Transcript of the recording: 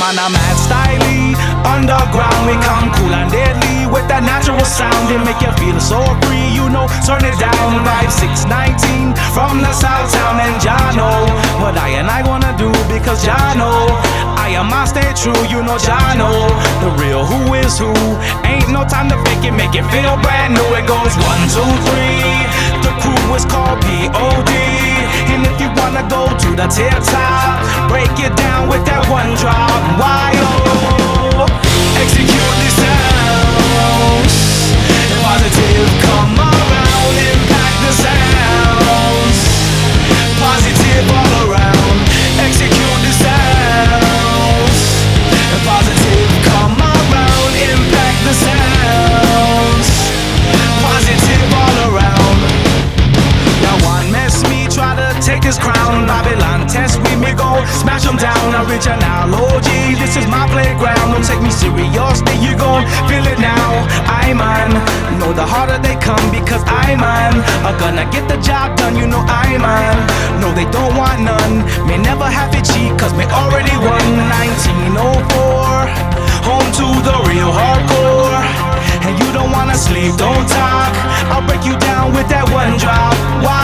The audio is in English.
man, I'm mad styly. Underground, we come cool and deadly with that natural sound. It make you feel so free, you know. Turn it down, vibe 619 from the South Town and Jano. What I wanna do because Jano, I am my stay true, you know Jano. The real who is who, ain't no time to fake it, make it feel brand new. It goes 1, 2, 3. The crew is called POD. And if you wanna go to the tip top, break it down with that one drop. Why oh, execute the sounds. Positive, come around, impact the sounds. Positive all around, execute the sounds. Positive, come around, impact the sounds. Positive all around. Now one mess me, try to take this crown. Babylon test with me, go smash them down. Original OG, this is my playground. Don't take me serious, then you gon' feel it now. I man, know the harder they come because I man are gonna get the job done, you know I man. No, they don't want none, may never have to cheat cause me already won. 1904, home to the real hardcore. And you don't wanna sleep, don't talk, I'll break you down with that one drop. Why?